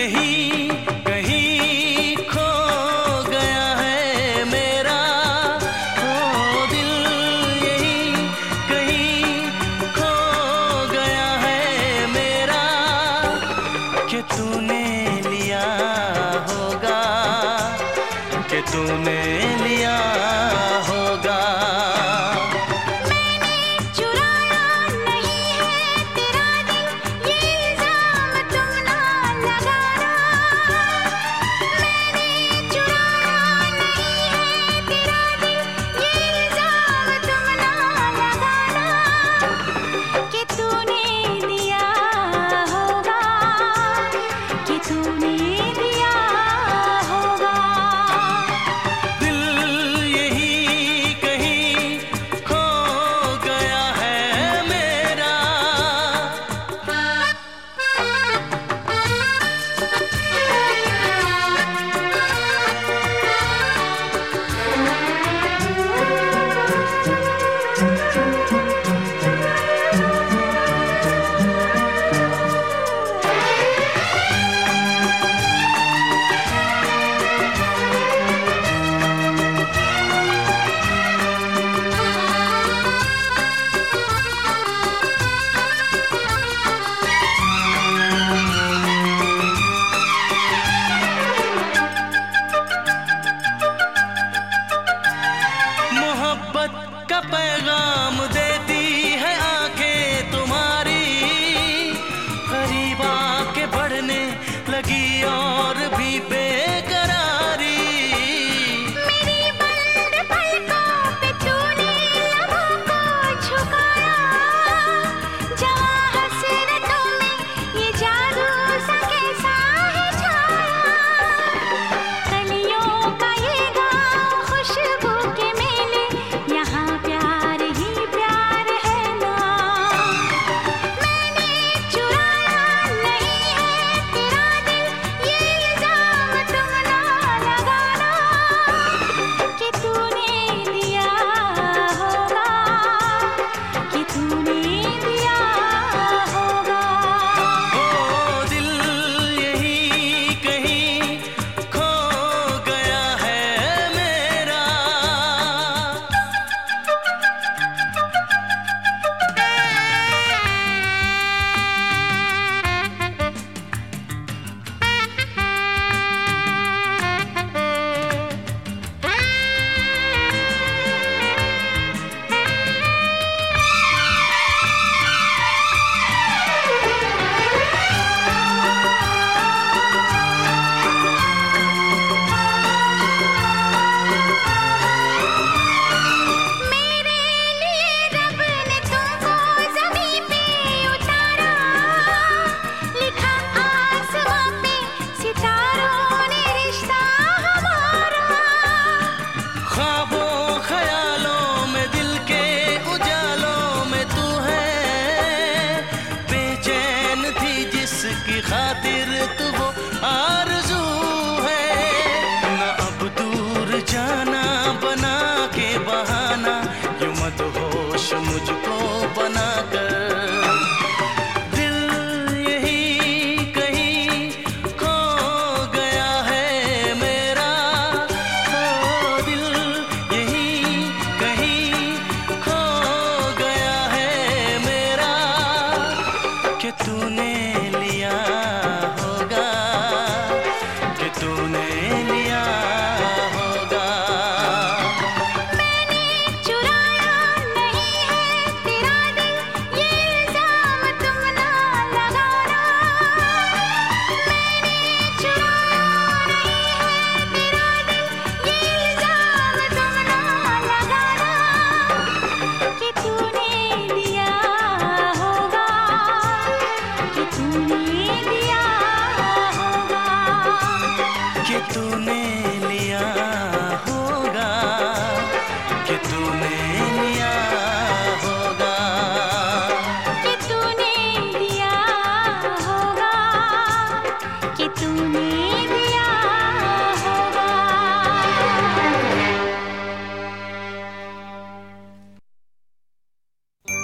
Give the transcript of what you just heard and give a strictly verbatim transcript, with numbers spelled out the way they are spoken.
यहीं कहीं खो गया है मेरा, ओ दिल यहीं कहीं खो गया है मेरा, कि तूने लिया होगा, कि तूने लिया होगा। का पैगाम देती है आंखें तुम्हारी, करीब आके बढ़ने लगी और भी बेकरारी। मेरी बंद पलकों पे तूने लबों को झुकाया, जवां हसरतों में ये जादू सा कैसा है छाया। कलियों का ये गाँव खुशबू के मेले, यहाँ प्यार ही प्यार है ना। मैंने चुराया नहीं है तेरा दिल, ये इल्जाम तुम ना लगाना, कि तूने दिया होगा, कि तूने दिया होगा। ओ दिल यहीं कहीं खो गया है मेरा। मेरे लिए रब ने तुमको ज़मीं पे उतारा, लिखा आसमां पे सितारों ने रिश्ता हमारा। ख्वाबों ख्यालों में दिल के उजालों में तू है, बेचैन थी जिसकी खातिर तू वो आरज़ू है। न अब दूर जाना बना के बहाना, यूं मदहोश मुझको बना कर। दिल यहीं कहीं खो गया है मेरा, ओ दिल यहीं कहीं खो गया है मेरा, कि तूने लिया होगा, कि तूने लिया होगा। मैंने चुराया नहीं है तेरा दिल, ये इल्जाम तुम ना लगाना। मैंने चुराया नहीं है तेरा दिल, ये इल्जाम तुम ना लगाना, कि तूने लिया होगा, कि तूने लिया होगा। कि तूने लिया होगा, कि तूने लिया होगा। कि तूने दिया होगा, कि तूने